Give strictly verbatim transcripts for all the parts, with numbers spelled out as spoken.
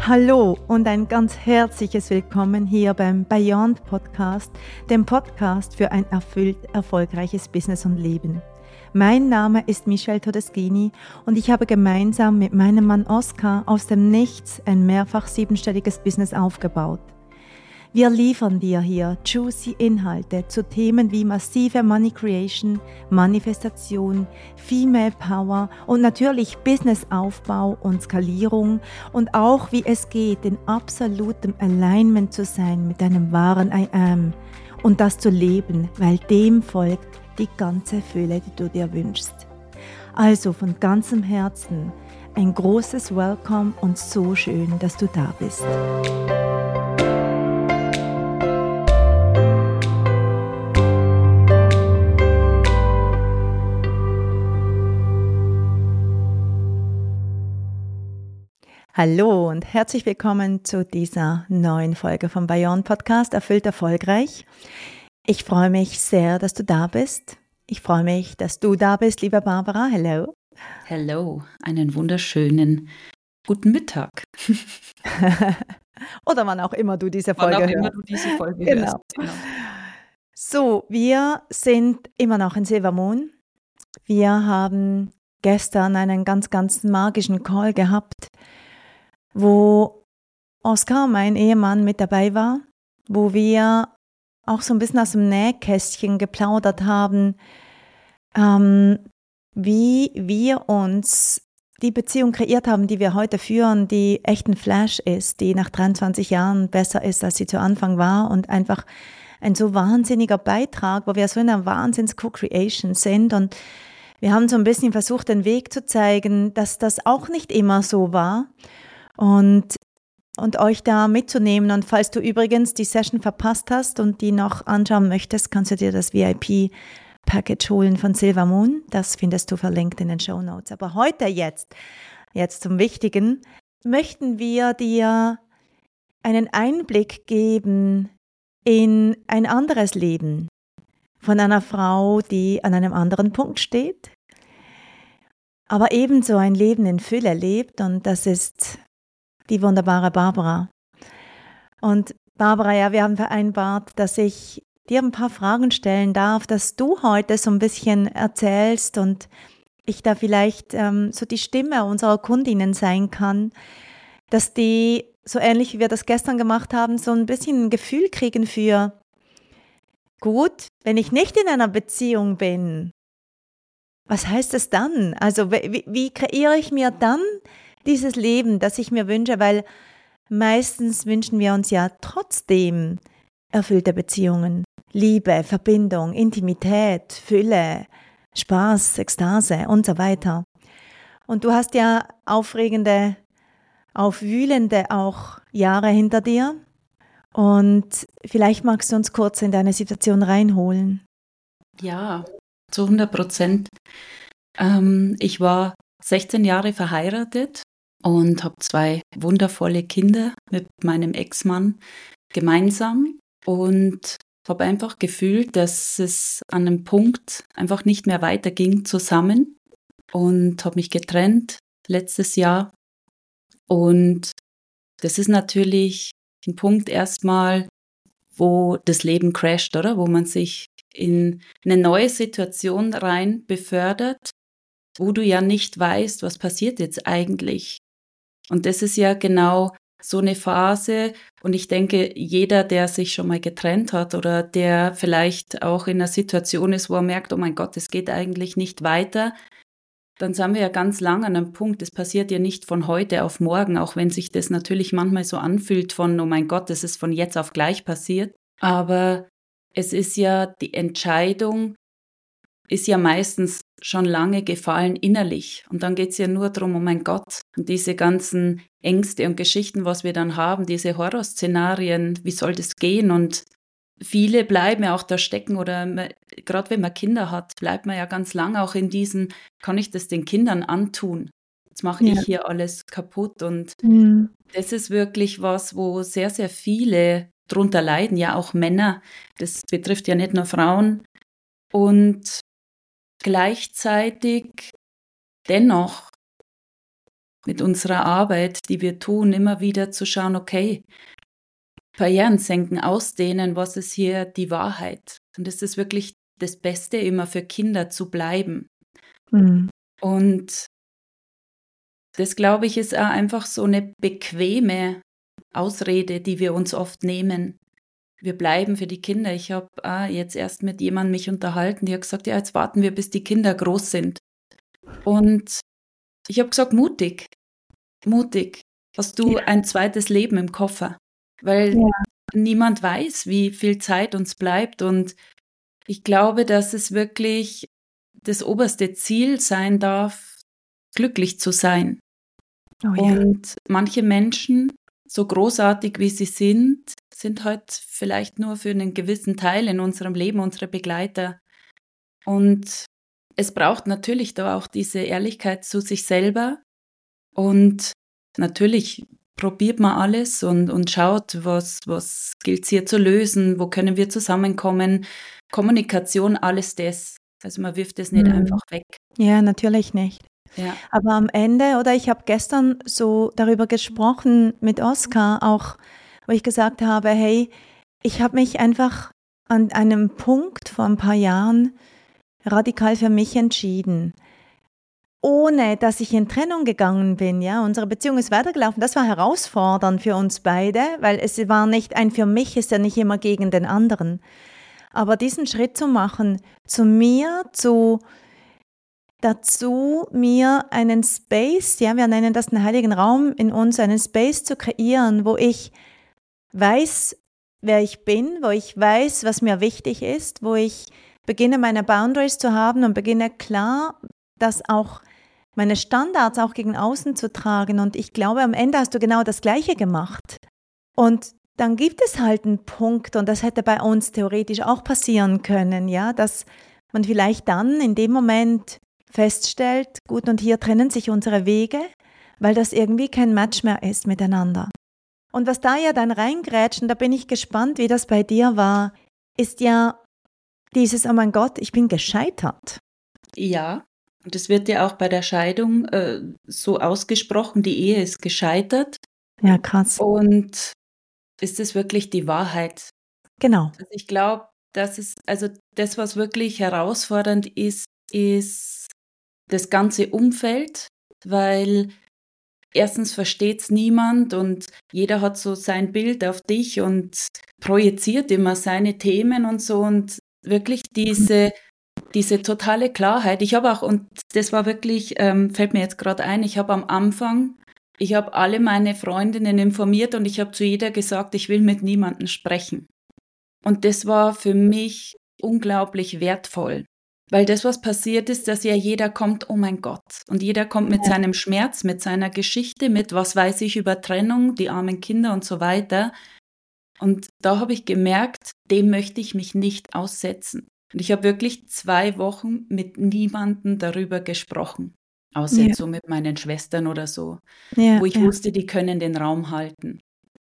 Hallo und ein ganz herzliches Willkommen hier beim Beyond Podcast, dem Podcast für ein erfüllt erfolgreiches Business und Leben. Mein Name ist Michelle Todeschini und ich habe gemeinsam mit meinem Mann Oskar aus dem Nichts ein mehrfach siebenstelliges Business aufgebaut. Wir liefern dir hier juicy Inhalte zu Themen wie massive Money Creation, Manifestation, Female Power und natürlich Businessaufbau und Skalierung und auch wie es geht, in absolutem Alignment zu sein mit deinem wahren I Am und das zu leben, weil dem folgt die ganze Fülle, die du dir wünschst. Also von ganzem Herzen ein großes Welcome und so schön, dass du da bist. Hallo und herzlich willkommen zu dieser neuen Folge vom Beyond Podcast Erfüllt Erfolgreich. Ich freue mich sehr, dass du da bist. Ich freue mich, dass du da bist, liebe Barbara. Hello. Hello, einen wunderschönen guten Mittag. Oder wann auch immer du diese Folge wann auch hörst. immer du diese Folge genau. hörst. Genau. So, wir sind immer noch in Silvermoon. Wir haben gestern einen ganz, ganz magischen Call gehabt, wo Oskar, mein Ehemann, mit dabei war, wo wir auch so ein bisschen aus dem Nähkästchen geplaudert haben, ähm, wie wir uns die Beziehung kreiert haben, die wir heute führen, die echt ein Flash ist, die nach dreiundzwanzig Jahren besser ist, als sie zu Anfang war und einfach ein so wahnsinniger Beitrag, wo wir so in einer Wahnsinns-Co-Creation sind und wir haben so ein bisschen versucht, den Weg zu zeigen, dass das auch nicht immer so war. Und, und euch da mitzunehmen. Und falls du übrigens die Session verpasst hast und die noch anschauen möchtest, kannst du dir das V I P-Package holen von Silvermoon. Das findest du verlinkt in den Shownotes. Aber heute jetzt, jetzt zum Wichtigen, möchten wir dir einen Einblick geben in ein anderes Leben von einer Frau, die an einem anderen Punkt steht, aber ebenso ein Leben in Fülle lebt. Und das ist die wunderbare Barbara. Und Barbara, ja, wir haben vereinbart, dass ich dir ein paar Fragen stellen darf, dass du heute so ein bisschen erzählst und ich da vielleicht ähm, so die Stimme unserer Kundinnen sein kann, dass die, so ähnlich wie wir das gestern gemacht haben, so ein bisschen ein Gefühl kriegen für, gut, wenn ich nicht in einer Beziehung bin, was heißt es dann? Also wie, wie kreiere ich mir dann dieses Leben, das ich mir wünsche, weil meistens wünschen wir uns ja trotzdem erfüllte Beziehungen, Liebe, Verbindung, Intimität, Fülle, Spaß, Ekstase und so weiter. Und du hast ja aufregende, aufwühlende auch Jahre hinter dir und vielleicht magst du uns kurz in deine Situation reinholen. Ja, zu hundert Prozent. Ähm, ich war sechzehn Jahre verheiratet und habe zwei wundervolle Kinder mit meinem Ex-Mann gemeinsam und habe einfach gefühlt, dass es an einem Punkt einfach nicht mehr weiterging zusammen und habe mich getrennt letztes Jahr. Und das ist natürlich ein Punkt erstmal, wo das Leben crasht, oder? Wo man sich in eine neue Situation rein befördert, wo du ja nicht weißt, was passiert jetzt eigentlich. Und das ist ja genau so eine Phase. Und ich denke, jeder, der sich schon mal getrennt hat oder der vielleicht auch in einer Situation ist, wo er merkt, oh mein Gott, es geht eigentlich nicht weiter, dann sind wir ja ganz lang an einem Punkt. Das passiert ja nicht von heute auf morgen, auch wenn sich das natürlich manchmal so anfühlt von, oh mein Gott, das ist von jetzt auf gleich passiert. Aber es ist ja die Entscheidung, ist ja meistens schon lange gefallen innerlich. Und dann geht es ja nur darum, oh mein Gott, und diese ganzen Ängste und Geschichten, was wir dann haben, diese Horrorszenarien, wie soll das gehen? Und viele bleiben ja auch da stecken oder gerade wenn man Kinder hat, bleibt man ja ganz lange auch in diesen, kann ich das den Kindern antun? Jetzt mache ja. ich hier alles kaputt. Und mhm. das ist wirklich was, wo sehr, sehr viele drunter leiden, ja auch Männer. Das betrifft ja nicht nur Frauen. Und gleichzeitig dennoch mit unserer Arbeit, die wir tun, immer wieder zu schauen, okay, Barrieren senken, ausdehnen, was ist hier die Wahrheit? Und es ist wirklich das Beste, immer für Kinder zu bleiben. Mhm. Und das, glaube ich, ist auch einfach so eine bequeme Ausrede, die wir uns oft nehmen. Wir bleiben für die Kinder. Ich habe ah, jetzt erst mit jemandem mich unterhalten, die hat gesagt, ja, jetzt warten wir, bis die Kinder groß sind. Und ich habe gesagt, mutig, mutig, hast du Ja. ein zweites Leben im Koffer, weil Ja. niemand weiß, wie viel Zeit uns bleibt. Und ich glaube, dass es wirklich das oberste Ziel sein darf, glücklich zu sein. Oh ja. Und manche Menschen, so großartig wie sie sind, sind halt vielleicht nur für einen gewissen Teil in unserem Leben unsere Begleiter. Und es braucht natürlich da auch diese Ehrlichkeit zu sich selber. Und natürlich probiert man alles und, und schaut, was, was gilt es hier zu lösen, wo können wir zusammenkommen. Kommunikation, alles das. Also man wirft es nicht Mhm. einfach weg. Ja, natürlich nicht. Ja. Aber am Ende, oder ich habe gestern so darüber gesprochen mit Oskar auch, wo ich gesagt habe, hey, ich habe mich einfach an einem Punkt vor ein paar Jahren radikal für mich entschieden, ohne dass ich in Trennung gegangen bin. Ja, unsere Beziehung ist weitergelaufen. Das war herausfordernd für uns beide, weil es war nicht ein für mich, ist ja nicht immer gegen den anderen. Aber diesen Schritt zu machen, zu mir, zu dazu, mir einen Space, ja, wir nennen das einen heiligen Raum in uns, einen Space zu kreieren, wo ich weiß, wer ich bin, wo ich weiß, was mir wichtig ist, wo ich beginne, meine Boundaries zu haben und beginne klar, das auch meine Standards auch gegen außen zu tragen. Und ich glaube, am Ende hast du genau das Gleiche gemacht. Und dann gibt es halt einen Punkt, und das hätte bei uns theoretisch auch passieren können, ja, dass man vielleicht dann in dem Moment feststellt, gut, und hier trennen sich unsere Wege, weil das irgendwie kein Match mehr ist miteinander. Und was da ja dann reingrätscht, und da bin ich gespannt, wie das bei dir war, ist ja dieses, oh mein Gott, ich bin gescheitert. Ja, und es wird ja auch bei der Scheidung äh, so ausgesprochen, die Ehe ist gescheitert. Ja, krass. Und ist es wirklich die Wahrheit? Genau. Also ich glaube, dass es, also das, was wirklich herausfordernd ist, ist das ganze Umfeld, weil erstens versteht es niemand und jeder hat so sein Bild auf dich und projiziert immer seine Themen und so und wirklich diese, diese totale Klarheit. Ich habe auch, und das war wirklich, ähm, fällt mir jetzt gerade ein, ich habe am Anfang, ich habe alle meine Freundinnen informiert und ich habe zu jeder gesagt, ich will mit niemandem sprechen. Und das war für mich unglaublich wertvoll. Weil das, was passiert ist, dass ja jeder kommt, oh mein Gott. Und jeder kommt mit seinem Schmerz, mit seiner Geschichte, mit was weiß ich über Trennung, die armen Kinder und so weiter. Und da habe ich gemerkt, dem möchte ich mich nicht aussetzen. Und ich habe wirklich zwei Wochen mit niemandem darüber gesprochen. Außer Ja. jetzt so mit meinen Schwestern oder so, Ja, wo ich ja. wusste, die können den Raum halten.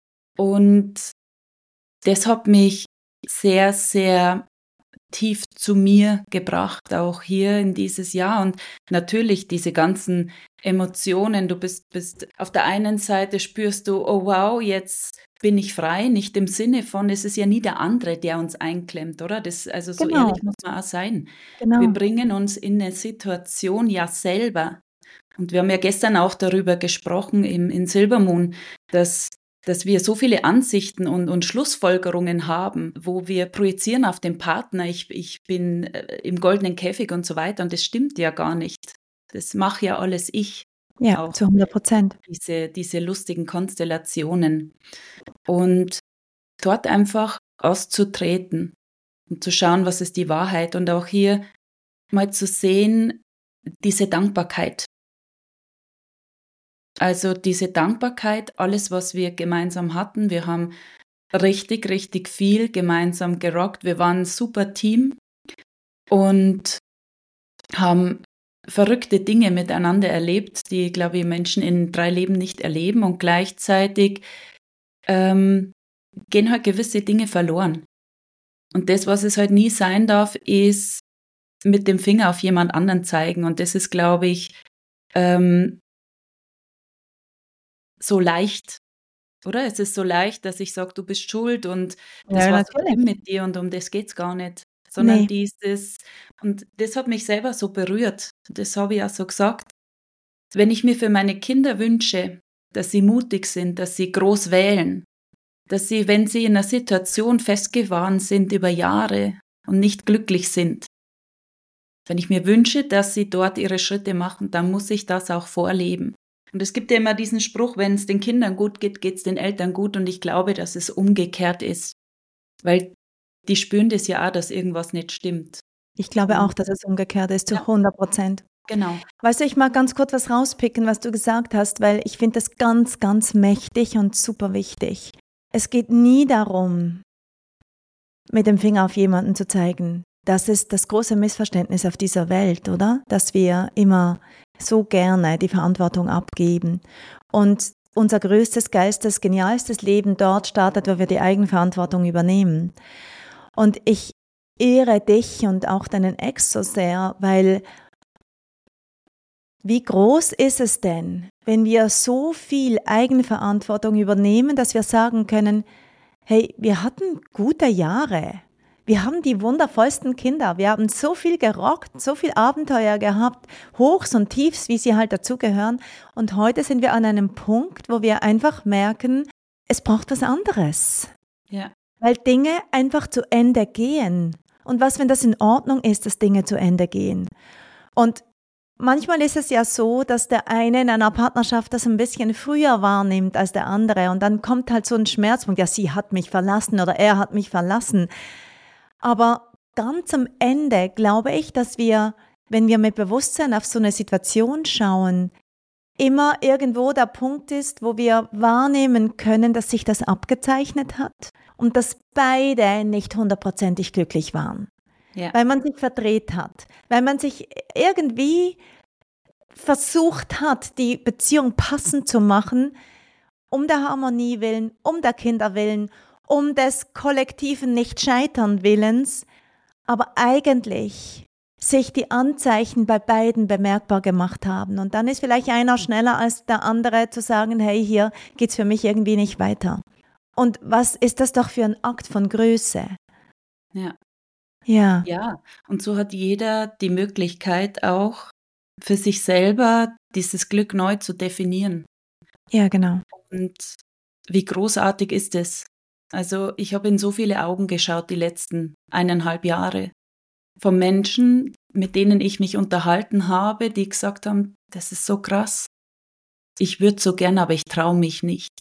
Und das hat mich sehr, sehr tief zu mir gebracht, auch hier in dieses Jahr. Und natürlich diese ganzen Emotionen, du bist, bist auf der einen Seite spürst du, oh wow, jetzt bin ich frei, nicht im Sinne von, es ist ja nie der andere, der uns einklemmt, oder? Das, also so Genau. ehrlich muss man auch sein. Genau. Wir bringen uns in eine Situation ja selber. Und wir haben ja gestern auch darüber gesprochen im, in Silbermoon, dass dass wir so viele Ansichten und, und Schlussfolgerungen haben, wo wir projizieren auf den Partner, ich, ich bin äh, im goldenen Käfig und so weiter. Und das stimmt ja gar nicht. Das mache ja alles ich. Ja, Auch zu hundert Prozent. diese, diese lustigen Konstellationen. Und dort einfach auszutreten und zu schauen, was ist die Wahrheit. Und auch hier mal zu sehen, diese Dankbarkeit. Also diese Dankbarkeit, alles, was wir gemeinsam hatten. Wir haben richtig, richtig viel gemeinsam gerockt. Wir waren ein super Team und haben verrückte Dinge miteinander erlebt, die, glaube ich, Menschen in drei Leben nicht erleben. Und gleichzeitig ähm, gehen halt gewisse Dinge verloren. Und das, was es halt nie sein darf, ist mit dem Finger auf jemand anderen zeigen. Und das ist, glaube ich, ähm, so leicht, oder? Es ist so leicht, dass ich sage, du bist schuld und das Ja, war so schlimm natürlich. mit dir und um das geht's gar nicht. Sondern Nee, dieses, und das hat mich selber so berührt. Das habe ich auch so gesagt. Wenn ich mir für meine Kinder wünsche, dass sie mutig sind, dass sie groß wählen, dass sie, wenn sie in einer Situation festgefahren sind über Jahre und nicht glücklich sind, wenn ich mir wünsche, dass sie dort ihre Schritte machen, dann muss ich das auch vorleben. Und es gibt ja immer diesen Spruch, wenn es den Kindern gut geht, geht es den Eltern gut. Und ich glaube, dass es umgekehrt ist. Weil die spüren das ja auch, dass irgendwas nicht stimmt. ich glaube auch, Und dass es umgekehrt ist, ja, zu hundert Prozent. genau. Weißt du, ich mag ganz kurz was rauspicken, was du gesagt hast, weil ich finde das ganz, ganz mächtig und super wichtig. Es geht nie darum, mit dem Finger auf jemanden zu zeigen. Das ist das große Missverständnis auf dieser Welt, oder? Dass wir immer so gerne die Verantwortung abgeben. Und unser größtes, geilstes, genialstes Leben dort startet, wo wir die Eigenverantwortung übernehmen. Und ich ehre dich und auch deinen Ex so sehr, weil wie groß ist es denn, wenn wir so viel Eigenverantwortung übernehmen, dass wir sagen können, hey, wir hatten gute Jahre. Wir haben die wundervollsten Kinder. Wir haben so viel gerockt, so viel Abenteuer gehabt, Hochs und Tiefs, wie sie halt dazugehören. Und heute sind wir an einem Punkt, wo wir einfach merken, es braucht was anderes. Ja. Weil Dinge einfach zu Ende gehen. Und was, wenn das in Ordnung ist, dass Dinge zu Ende gehen? Und manchmal ist es ja so, dass der eine in einer Partnerschaft das ein bisschen früher wahrnimmt als der andere und dann kommt halt so ein Schmerzpunkt, ja, sie hat mich verlassen oder er hat mich verlassen. Aber ganz am Ende glaube ich, dass wir, wenn wir mit Bewusstsein auf so eine Situation schauen, immer irgendwo der Punkt ist, wo wir wahrnehmen können, dass sich das abgezeichnet hat und dass beide nicht hundertprozentig glücklich waren. Ja. Weil man sich verdreht hat, weil man sich irgendwie versucht hat, die Beziehung passend zu machen, um der Harmonie willen, um der Kinder willen, um des kollektiven Nicht-Scheitern-Willens, aber eigentlich sich die Anzeichen bei beiden bemerkbar gemacht haben. Und dann ist vielleicht einer schneller als der andere zu sagen, hey, hier geht's für mich irgendwie nicht weiter. Und was ist das doch für ein Akt von Größe? Ja. Ja. Ja, und so hat jeder die Möglichkeit auch für sich selber dieses Glück neu zu definieren. Ja, genau. Und wie großartig ist es? Also ich habe in so viele Augen geschaut die letzten eineinhalb Jahre von Menschen, mit denen ich mich unterhalten habe, die gesagt haben, das ist so krass. Ich würde so gern, aber ich traue mich nicht.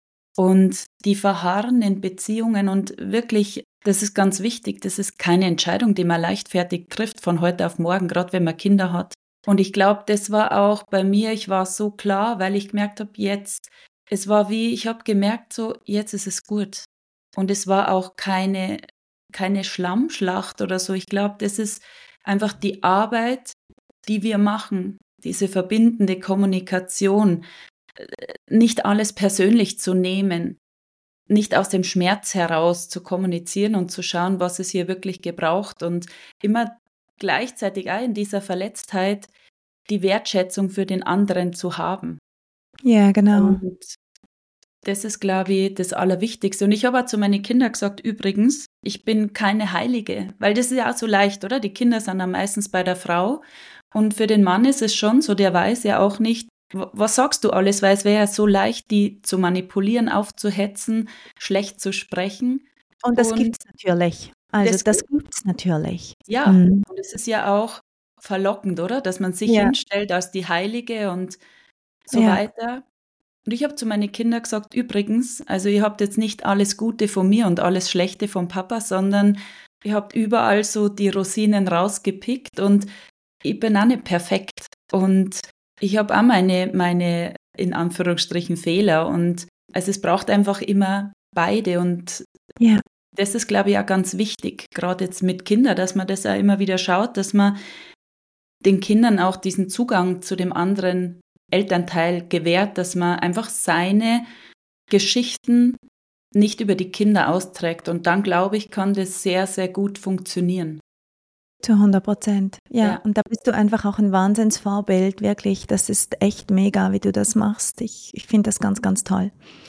Und die verharren in Beziehungen und wirklich, das ist ganz wichtig, das ist keine Entscheidung, die man leichtfertig trifft von heute auf morgen, gerade wenn man Kinder hat. Und ich glaube, das war auch bei mir, ich war so klar, weil ich gemerkt habe, jetzt, es war wie, ich habe gemerkt, so, jetzt ist es gut. Und es war auch keine, keine Schlammschlacht oder so. Ich glaube, das ist einfach die Arbeit, die wir machen, diese verbindende Kommunikation, nicht alles persönlich zu nehmen, nicht aus dem Schmerz heraus zu kommunizieren und zu schauen, was es hier wirklich gebraucht und immer gleichzeitig auch in dieser Verletztheit die Wertschätzung für den anderen zu haben. Ja, genau. Und das ist, glaube ich, das Allerwichtigste. Und ich habe auch zu meinen Kindern gesagt, übrigens, ich bin keine Heilige, weil das ist ja auch so leicht, oder? Die Kinder sind dann meistens bei der Frau und für den Mann ist es schon so, der weiß ja auch nicht, was sagst du alles, weil es wäre ja so leicht, die zu manipulieren, aufzuhetzen, schlecht zu sprechen. Und das Und gibt's natürlich. Also das, das gibt's natürlich. ja, Mhm. und es ist ja auch verlockend, oder? Dass man sich Ja, hinstellt als die Heilige und so ja, weiter. Und ich habe zu meinen Kindern gesagt, übrigens, also ihr habt jetzt nicht alles Gute von mir und alles Schlechte vom Papa, sondern ihr habt überall so die Rosinen rausgepickt und ich bin auch nicht perfekt. Und ich habe auch meine, meine, in Anführungsstrichen, Fehler. Und also es braucht einfach immer beide. Und ja, das ist, glaube ich, auch ganz wichtig, gerade jetzt mit Kindern, dass man das auch immer wieder schaut, dass man den Kindern auch diesen Zugang zu dem anderen Elternteil gewährt, dass man einfach seine Geschichten nicht über die Kinder austrägt. Und dann, glaube ich, kann das sehr, sehr gut funktionieren. Zu hundert Prozent. Ja, Ja. und da bist du einfach auch ein Wahnsinnsvorbild, wirklich. Das ist echt mega, wie du das machst. Ich, ich finde das ganz, ganz toll.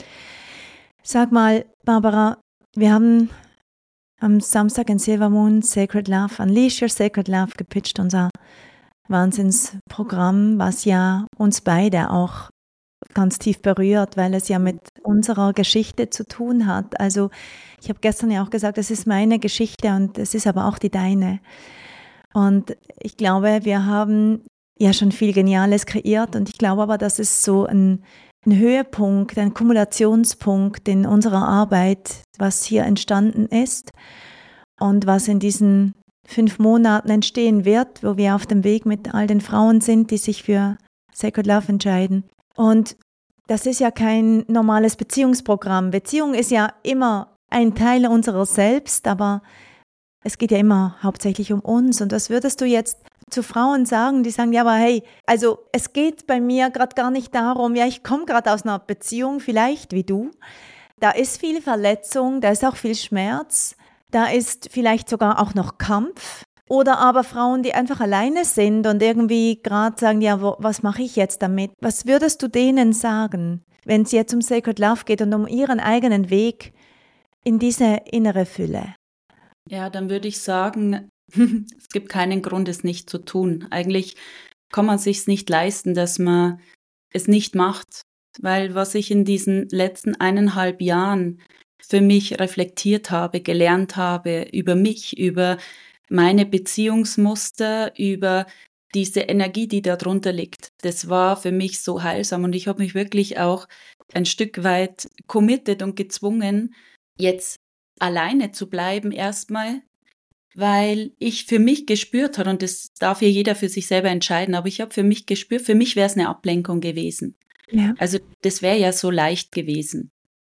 Sag mal, Barbara, wir haben am Samstag in Silvermoon Sacred Love, Unleash Your Sacred Love gepitcht, unser Wahnsinnsprogramm, was ja uns beide auch ganz tief berührt, weil es ja mit unserer Geschichte zu tun hat. Also ich habe gestern ja auch gesagt, es ist meine Geschichte und es ist aber auch die deine. Und ich glaube, wir haben ja schon viel Geniales kreiert und ich glaube aber, dass es so ein, ein Höhepunkt, ein Kumulationspunkt in unserer Arbeit, was hier entstanden ist und was in diesen fünf Monaten entstehen wird, wo wir auf dem Weg mit all den Frauen sind, die sich für Sacred Love entscheiden. Und das ist ja kein normales Beziehungsprogramm. Beziehung ist ja immer ein Teil unserer selbst, aber es geht ja immer hauptsächlich um uns. Und was würdest du jetzt zu Frauen sagen, die sagen, ja, aber hey, also es geht bei mir gerade gar nicht darum, ja, ich komme gerade aus einer Beziehung, vielleicht wie du. Da ist viel Verletzung, da ist auch viel Schmerz, da ist vielleicht sogar auch noch Kampf. Oder aber Frauen, die einfach alleine sind und irgendwie gerade sagen, ja, wo, was mache ich jetzt damit? Was würdest du denen sagen, wenn es jetzt um Sacred Love geht und um ihren eigenen Weg in diese innere Fülle? Ja, dann würde ich sagen, es gibt keinen Grund, es nicht zu tun. Eigentlich kann man es sich nicht leisten, dass man es nicht macht, weil was ich in diesen letzten eineinhalb Jahren für mich reflektiert habe, gelernt habe über mich, über meine Beziehungsmuster, über diese Energie, die da drunter liegt, das war für mich so heilsam und ich habe mich wirklich auch ein Stück weit committed und gezwungen, jetzt alleine zu bleiben erstmal, weil ich für mich gespürt habe, und das darf hier jeder für sich selber entscheiden, aber ich habe für mich gespürt, für mich wäre es eine Ablenkung gewesen. Ja. Also das wäre ja so leicht gewesen.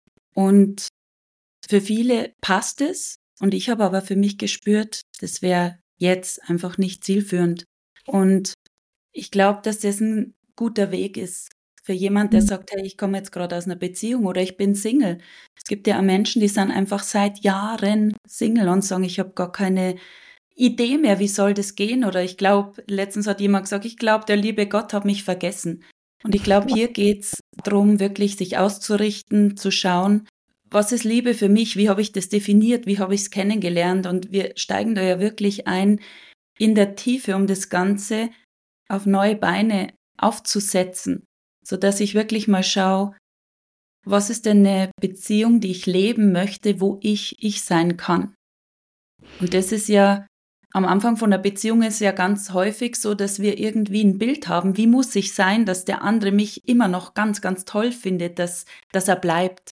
Und für viele passt es, und ich habe aber für mich gespürt, das wäre jetzt einfach nicht zielführend. Und ich glaube, dass das ein guter Weg ist für jemand, der Mhm. sagt, hey, ich komme jetzt gerade aus einer Beziehung oder ich bin Single. Es gibt ja auch Menschen, die sind einfach seit Jahren Single und sagen, ich habe gar keine Idee mehr, wie soll das gehen? Oder ich glaube, letztens hat jemand gesagt, ich glaube, der liebe Gott hat mich vergessen. Und ich glaube, hier geht's darum, wirklich sich auszurichten, zu schauen, was ist Liebe für mich? Wie habe ich das definiert? Wie habe ich es kennengelernt? Und wir steigen da ja wirklich ein in der Tiefe, um das Ganze auf neue Beine aufzusetzen, sodass ich wirklich mal schaue, was ist denn eine Beziehung, die ich leben möchte, wo ich ich sein kann. Und das ist ja, am Anfang von einer Beziehung ist ja ganz häufig so, dass wir irgendwie ein Bild haben, wie muss ich sein, dass der andere mich immer noch ganz, ganz toll findet, dass, dass er bleibt.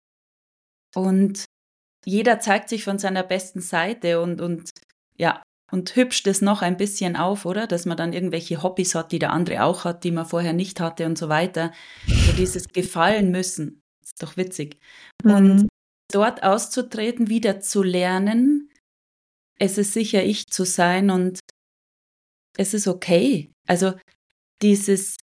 Und jeder zeigt sich von seiner besten Seite und, und ja, und hübscht es noch ein bisschen auf, oder? Dass man dann irgendwelche Hobbys hat, die der andere auch hat, die man vorher nicht hatte und so weiter. So dieses Gefallen müssen, ist doch witzig. Und Mhm. dort auszutreten, wieder zu lernen, es ist sicher ich zu sein und es ist okay. Also dieses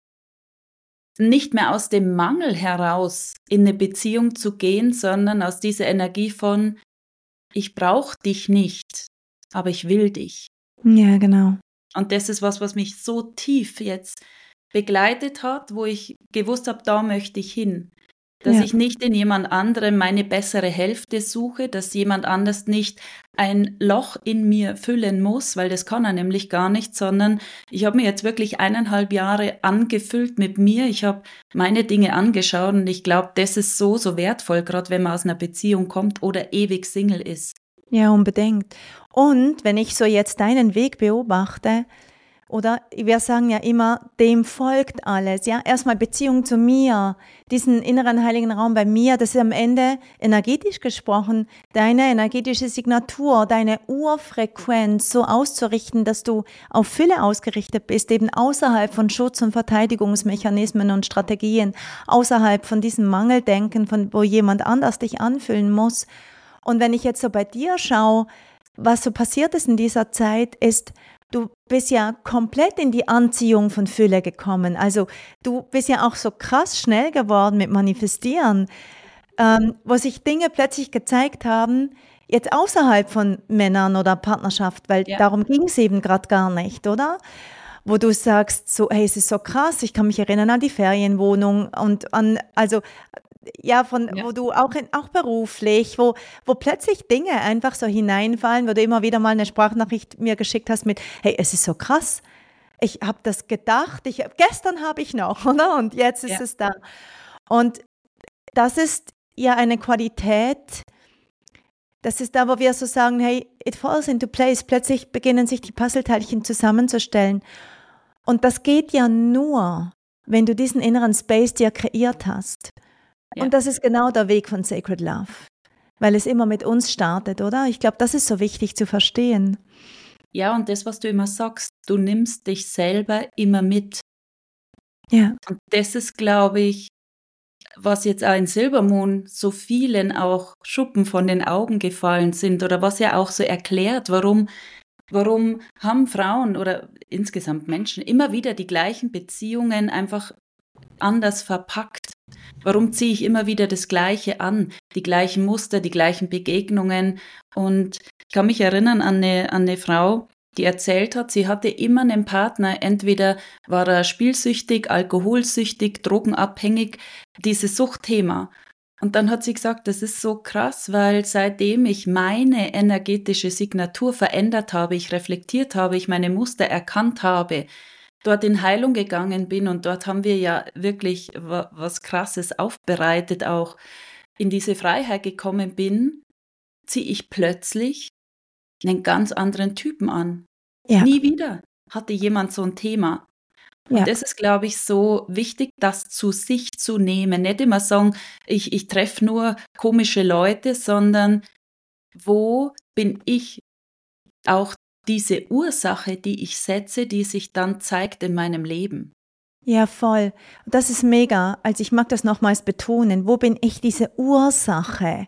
nicht mehr aus dem Mangel heraus in eine Beziehung zu gehen, sondern aus dieser Energie von, ich brauche dich nicht, aber ich will dich. Ja, genau. Und das ist was, was mich so tief jetzt begleitet hat, wo ich gewusst habe, da möchte ich hin. Dass Ja. ich nicht in jemand anderem meine bessere Hälfte suche, dass jemand anders nicht ein Loch in mir füllen muss, weil das kann er nämlich gar nicht, sondern ich habe mir jetzt wirklich eineinhalb Jahre angefüllt mit mir. Ich habe meine Dinge angeschaut und ich glaube, das ist so, so wertvoll, gerade wenn man aus einer Beziehung kommt oder ewig Single ist. Ja, unbedingt. Und wenn ich so jetzt deinen Weg beobachte, oder wir sagen ja immer, dem folgt alles. Ja, erstmal Beziehung zu mir, diesen inneren heiligen Raum bei mir, das ist am Ende energetisch gesprochen, deine energetische Signatur, deine Urfrequenz so auszurichten, dass du auf Fülle ausgerichtet bist, eben außerhalb von Schutz- und Verteidigungsmechanismen und Strategien, außerhalb von diesem Mangeldenken, von wo jemand anders dich anfüllen muss. Und wenn ich jetzt so bei dir schaue, was so passiert ist in dieser Zeit, ist, du bist ja komplett in die Anziehung von Fülle gekommen. Also du bist ja auch so krass schnell geworden mit Manifestieren, ähm, wo sich Dinge plötzlich gezeigt haben, jetzt außerhalb von Männern oder Partnerschaft, weil Ja. darum ging es eben gerade gar nicht, oder? Wo du sagst, so, hey, es ist so krass, ich kann mich erinnern an die Ferienwohnung und an, also ja, von Ja. wo du auch in, auch beruflich, wo, wo plötzlich Dinge einfach so hineinfallen, wo du immer wieder mal eine Sprachnachricht mir geschickt hast mit, hey, es ist so krass, ich habe das gedacht, ich, gestern habe ich noch, oder? Und jetzt ist Ja. es da. Und das ist ja eine Qualität, das ist da, wo wir so sagen, hey, it falls into place. Plötzlich beginnen sich die Puzzleteilchen zusammenzustellen. Und das geht ja nur, wenn du diesen inneren Space dir kreiert hast. Ja. Und das ist genau der Weg von Sacred Love, weil es immer mit uns startet, oder? Ich glaube, das ist so wichtig zu verstehen. Ja, und das, was du immer sagst, du nimmst dich selber immer mit. Ja. Und das ist, glaube ich, was jetzt auch in Silbermond so vielen auch Schuppen von den Augen gefallen sind oder was ja auch so erklärt, warum, warum haben Frauen oder insgesamt Menschen immer wieder die gleichen Beziehungen einfach anders verpackt. Warum ziehe ich immer wieder das Gleiche an, die gleichen Muster, die gleichen Begegnungen? Und ich kann mich erinnern an eine, an eine Frau, die erzählt hat, sie hatte immer einen Partner, entweder war er spielsüchtig, alkoholsüchtig, drogenabhängig, dieses Suchtthema. Und dann hat sie gesagt, das ist so krass, weil seitdem ich meine energetische Signatur verändert habe, ich reflektiert habe, ich meine Muster erkannt habe, dort in Heilung gegangen bin und dort haben wir ja wirklich was Krasses aufbereitet, auch in diese Freiheit gekommen bin, ziehe ich plötzlich einen ganz anderen Typen an. Ja. Nie wieder hatte jemand so ein Thema. Und Ja. das ist, glaube ich, so wichtig, das zu sich zu nehmen. Nicht immer sagen, ich, ich treffe nur komische Leute, sondern wo bin ich auch diese Ursache, die ich setze, die sich dann zeigt in meinem Leben. Ja, voll. Das ist mega. Also ich mag das nochmals betonen. Wo bin ich diese Ursache?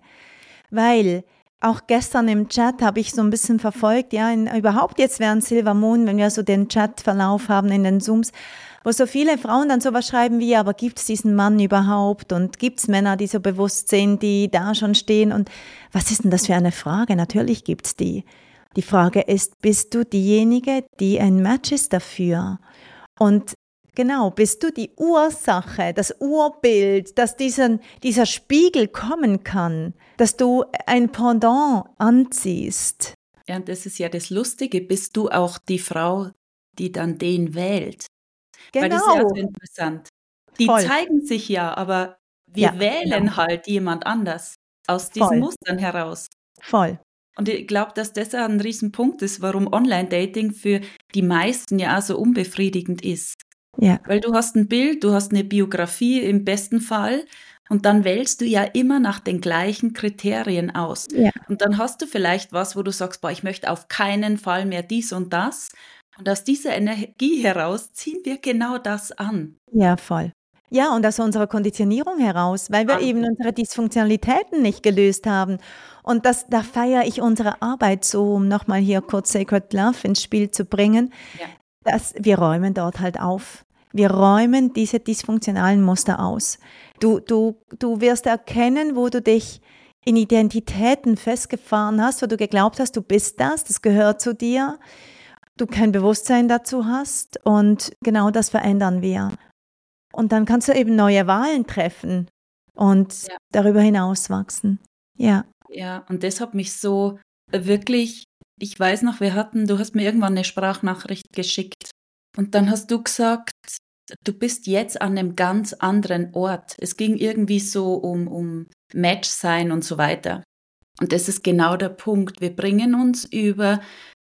Weil auch gestern im Chat habe ich so ein bisschen verfolgt, ja, in, überhaupt jetzt während Silvermond, wenn wir so den Chatverlauf haben in den Zooms, wo so viele Frauen dann sowas schreiben wie, aber gibt es diesen Mann überhaupt und gibt es Männer, die so bewusst sind, die da schon stehen und was ist denn das für eine Frage? Natürlich gibt es die. Die Frage ist, bist du diejenige, die ein Match ist dafür? Und genau, bist du die Ursache, das Urbild, dass diesen, dieser Spiegel kommen kann, dass du ein Pendant anziehst? Ja, und das ist ja das Lustige, bist du auch die Frau, die dann den wählt? Genau. Weil das ist ja so interessant. Die Voll. zeigen sich ja, aber wir Ja, wählen genau. halt jemand anders aus diesen Voll. Mustern heraus. Voll. Und ich glaube, dass das auch ein Riesenpunkt ist, warum Online-Dating für die meisten ja auch so unbefriedigend ist. Ja. Weil du hast ein Bild, du hast eine Biografie im besten Fall und dann wählst du ja immer nach den gleichen Kriterien aus. Ja. Und dann hast du vielleicht was, wo du sagst, boah, ich möchte auf keinen Fall mehr dies und das. Und aus dieser Energie heraus ziehen wir genau das an. Ja, voll. Ja, und aus unserer Konditionierung heraus, weil wir Wahnsinn. eben unsere Dysfunktionalitäten nicht gelöst haben. Und das, da feiere ich unsere Arbeit so, um nochmal hier kurz Sacred Love ins Spiel zu bringen, Ja. dass wir räumen dort halt auf. Wir räumen diese dysfunktionalen Muster aus. Du, du, du wirst erkennen, wo du dich in Identitäten festgefahren hast, wo du geglaubt hast, du bist das, das gehört zu dir, du kein Bewusstsein dazu hast und genau das verändern wir. Und dann kannst du eben neue Wahlen treffen und Ja. darüber hinaus wachsen. Ja. Ja, und das hat mich so wirklich, ich weiß noch, wir hatten, du hast mir irgendwann eine Sprachnachricht geschickt und dann hast du gesagt, du bist jetzt an einem ganz anderen Ort. Es ging irgendwie so um, um Match sein und so weiter. Und das ist genau der Punkt. Wir bringen uns über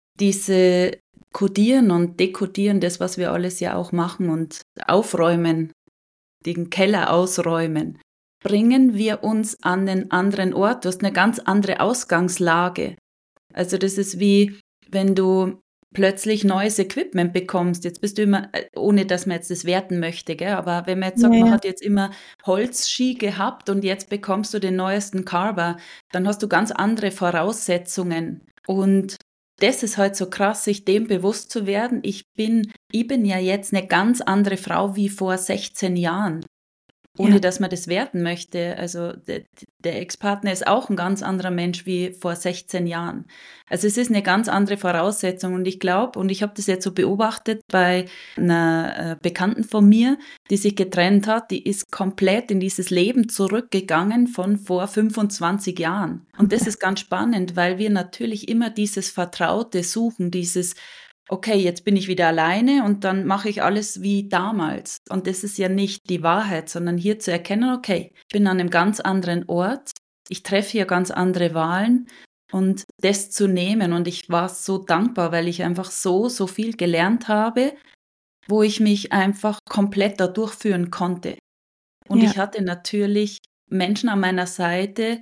diese Kodieren und Dekodieren, das, was wir alles ja auch machen und aufräumen, den Keller ausräumen, bringen wir uns an einen anderen Ort. Du hast eine ganz andere Ausgangslage. Also das ist wie, wenn du plötzlich neues Equipment bekommst. Jetzt bist du immer, ohne dass man jetzt das werten möchte, gell? Aber wenn man jetzt sagt, Ja, man ja. hat jetzt immer Holzski gehabt und jetzt bekommst du den neuesten Carver, dann hast du ganz andere Voraussetzungen. Und das ist halt so krass, sich dem bewusst zu werden. Ich bin, ich bin ja jetzt eine ganz andere Frau wie vor sechzehn Jahren. ohne Ja. dass man das werten möchte. Also der, der Ex-Partner ist auch ein ganz anderer Mensch wie vor sechzehn Jahren. Also es ist eine ganz andere Voraussetzung und ich glaube, und ich habe das jetzt so beobachtet bei einer äh, Bekannten von mir, die sich getrennt hat, die ist komplett in dieses Leben zurückgegangen von vor fünfundzwanzig Jahren. Und das ist ganz spannend, weil wir natürlich immer dieses Vertraute suchen, dieses okay, jetzt bin ich wieder alleine und dann mache ich alles wie damals. Und das ist ja nicht die Wahrheit, sondern hier zu erkennen, okay, ich bin an einem ganz anderen Ort, ich treffe hier ganz andere Wahlen und das zu nehmen. Und ich war so dankbar, weil ich einfach so, so viel gelernt habe, wo ich mich einfach komplett da durchführen konnte. Und Ja. ich hatte natürlich Menschen an meiner Seite,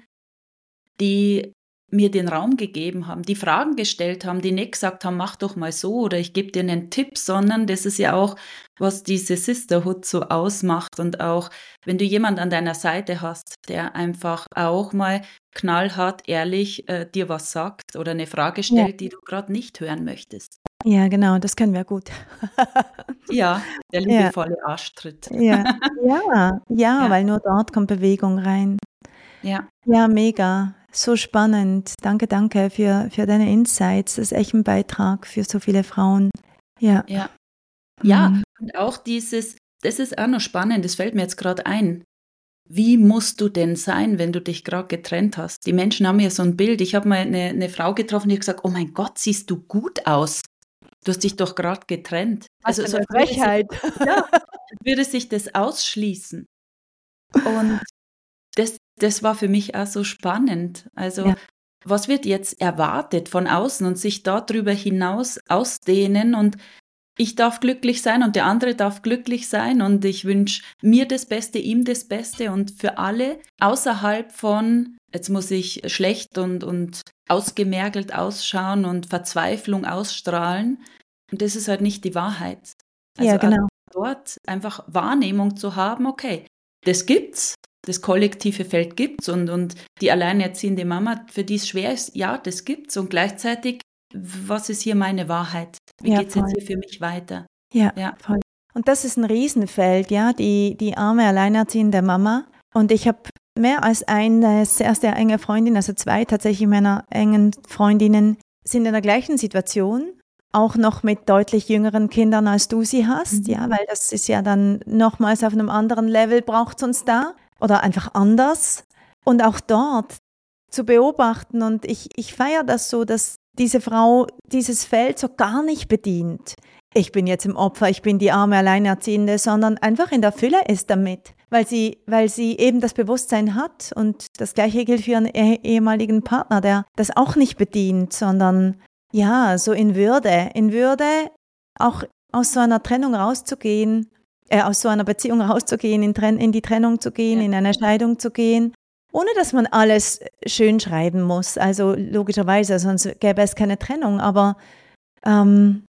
die mir den Raum gegeben haben, die Fragen gestellt haben, die nicht gesagt haben, mach doch mal so oder ich gebe dir einen Tipp, sondern das ist ja auch, was diese Sisterhood so ausmacht und auch, wenn du jemand an deiner Seite hast, der einfach auch mal knallhart, ehrlich äh, dir was sagt oder eine Frage Ja. stellt, die du gerade nicht hören möchtest. Ja, genau, das können wir gut. Ja, der Ja, liebevolle Arschtritt. ja, ja, ja, Ja, weil nur dort kommt Bewegung rein. ja, Ja, mega, so spannend. Danke, danke für, für deine Insights. Das ist echt ein Beitrag für so viele Frauen. Ja. ja. Ja, Mhm. und auch dieses, das ist auch noch spannend, das fällt mir jetzt gerade ein. Wie musst du denn sein, wenn du dich gerade getrennt hast? Die Menschen haben ja so ein Bild. Ich habe mal eine, eine Frau getroffen, die hat gesagt, oh mein Gott, siehst du gut aus. Du hast dich doch gerade getrennt. Was Also für so eine als würde sich, Frechheit. ja, als würde sich das ausschließen. Und das, das war für mich auch so spannend. Also Ja, was wird jetzt erwartet von außen und sich darüber hinaus ausdehnen und ich darf glücklich sein und der andere darf glücklich sein und ich wünsche mir das Beste, ihm das Beste und für alle außerhalb von, jetzt muss ich schlecht und, und ausgemergelt ausschauen und Verzweiflung ausstrahlen. Und das ist halt nicht die Wahrheit. ja, Also auch genau. dort einfach Wahrnehmung zu haben, okay, das gibt's, das kollektive Feld gibt's und, und die alleinerziehende Mama, für die es schwer ist, ja, das gibt's und gleichzeitig, was ist hier meine Wahrheit? Wie Ja, geht's jetzt voll. hier für mich weiter? Ja, Ja, voll. Und das ist ein Riesenfeld, ja, die, die arme alleinerziehende Mama. Und ich habe mehr als eine sehr, sehr enge Freundin, also zwei tatsächlich meiner engen Freundinnen, sind in der gleichen Situation, auch noch mit deutlich jüngeren Kindern, als du sie hast, Mhm. ja, weil das ist ja dann nochmals auf einem anderen Level, braucht es uns da oder einfach anders. Und auch dort zu beobachten und ich, ich feiere das so, dass diese Frau dieses Feld so gar nicht bedient. Ich bin jetzt im Opfer, ich bin die arme Alleinerziehende, sondern einfach in der Fülle ist damit, weil sie, weil sie eben das Bewusstsein hat und das Gleiche gilt für ihren eh- ehemaligen Partner, der das auch nicht bedient, sondern ja, so in Würde, in Würde auch aus so einer Trennung rauszugehen, äh, aus so einer Beziehung rauszugehen, in, Tren- in die Trennung zu gehen, ja, in eine Scheidung zu gehen, ohne dass man alles schön schreiben muss. Also logischerweise, sonst gäbe es keine Trennung, aber ähm,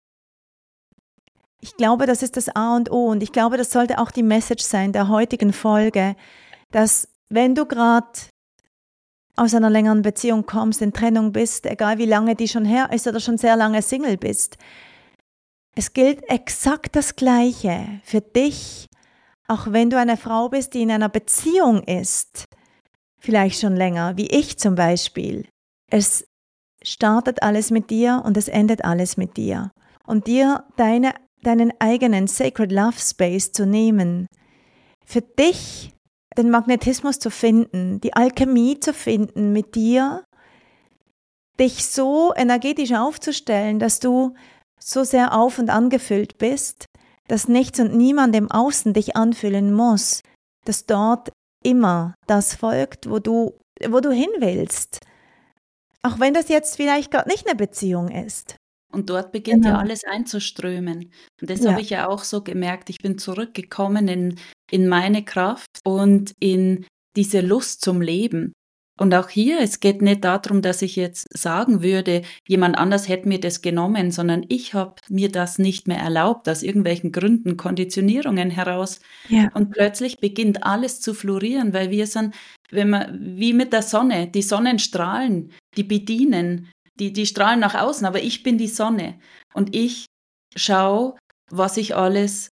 ich glaube, das ist das A und O und ich glaube, das sollte auch die Message sein der heutigen Folge, dass wenn du gerade aus einer längeren Beziehung kommst, in Trennung bist, egal wie lange die schon her ist oder schon sehr lange Single bist, es gilt exakt das Gleiche für dich, auch wenn du eine Frau bist, die in einer Beziehung ist, vielleicht schon länger, wie ich zum Beispiel. Es startet alles mit dir und es endet alles mit dir. Und dir deine, deinen eigenen Sacred Love Space zu nehmen, für dich den Magnetismus zu finden, die Alchemie zu finden mit dir, dich so energetisch aufzustellen, dass du so sehr auf- und angefüllt bist, dass nichts und niemand im Außen dich anfüllen muss, dass dort immer das folgt, wo du, wo du hin willst. Auch wenn das jetzt vielleicht gerade nicht eine Beziehung ist. und dort beginnt ja Genau. alles einzuströmen. Und das Ja, habe ich ja auch so gemerkt. Ich bin zurückgekommen in, in meine Kraft und in diese Lust zum Leben. Und auch hier, es geht nicht darum, dass ich jetzt sagen würde, jemand anders hätte mir das genommen, sondern ich habe mir das nicht mehr erlaubt, aus irgendwelchen Gründen, Konditionierungen heraus. ja, Und plötzlich beginnt alles zu florieren, weil wir sind, wenn man, wie mit der Sonne, die Sonnenstrahlen, die bedienen, die, die strahlen nach außen, aber ich bin die Sonne und ich schaue, was ich alles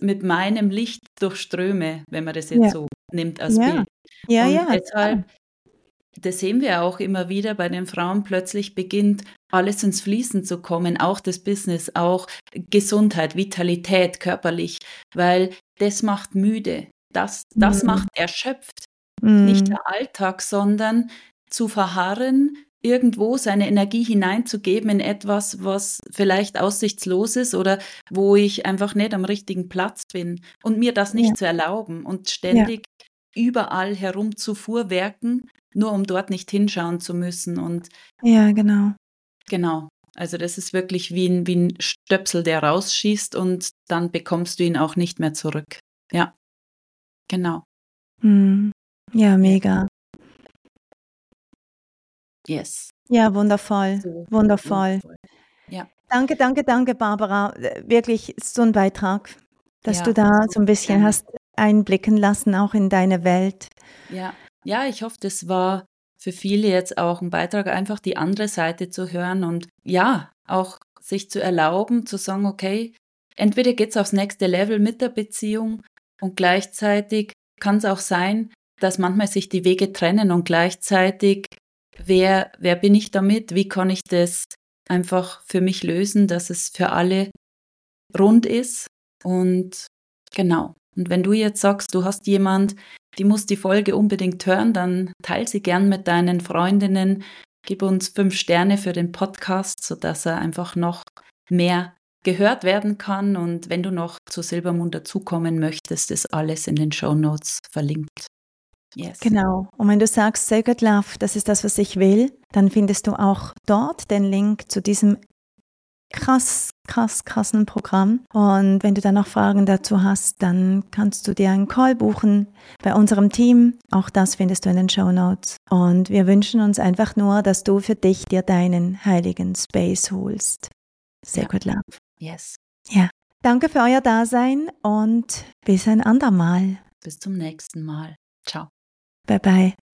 mit meinem Licht durchströme, wenn man das jetzt Ja. so nimmt als Ja. Bild. Ja, Und ja. deshalb, das sehen wir auch immer wieder bei den Frauen, plötzlich beginnt alles ins Fließen zu kommen, auch das Business, auch Gesundheit, Vitalität, körperlich, weil das macht müde, das, das Mhm. macht erschöpft. Mhm. Nicht der Alltag, sondern zu verharren, irgendwo seine Energie hineinzugeben in etwas, was vielleicht aussichtslos ist oder wo ich einfach nicht am richtigen Platz bin und mir das nicht Ja. zu erlauben und Ja. ständig überall herum zu fuhrwerken, nur um dort nicht hinschauen zu müssen. Und Ja, genau. genau, also das ist wirklich wie ein, wie ein Stöpsel, der rausschießt und dann bekommst du ihn auch nicht mehr zurück. Ja, genau. Mhm. Ja, mega. Yes. Ja, wundervoll. So Wundervoll. wundervoll. Ja. Danke, danke, danke, Barbara. Äh, Wirklich so ein Beitrag, dass Ja, du da so ein bisschen gerne. hast einblicken lassen, auch in deine Welt. Ja, ja, ich hoffe, das war für viele jetzt auch ein Beitrag, einfach die andere Seite zu hören und ja, auch sich zu erlauben, zu sagen, okay, entweder geht's aufs nächste Level mit der Beziehung und gleichzeitig kann es auch sein, dass manchmal sich die Wege trennen und gleichzeitig, wer, wer bin ich damit? Wie kann ich das einfach für mich lösen, dass es für alle rund ist? Und genau. Und wenn du jetzt sagst, du hast jemand, die muss die Folge unbedingt hören, dann teil sie gern mit deinen Freundinnen. Gib uns fünf Sterne für den Podcast, sodass er einfach noch mehr gehört werden kann. Und wenn du noch zu Silbermond dazukommen möchtest, ist alles in den Shownotes verlinkt. Yes. Genau. Und wenn du sagst, Sacred Love, das ist das, was ich will, dann findest du auch dort den Link zu diesem krass, krass, krassen Programm. Und wenn du dann noch Fragen dazu hast, dann kannst du dir einen Call buchen bei unserem Team. Auch das findest du in den Shownotes. Und wir wünschen uns einfach nur, dass du für dich dir deinen heiligen Space holst. Sacred Love. Yes. Ja. Danke für euer Dasein und bis ein andermal. Bis zum nächsten Mal. Ciao. Bye bye.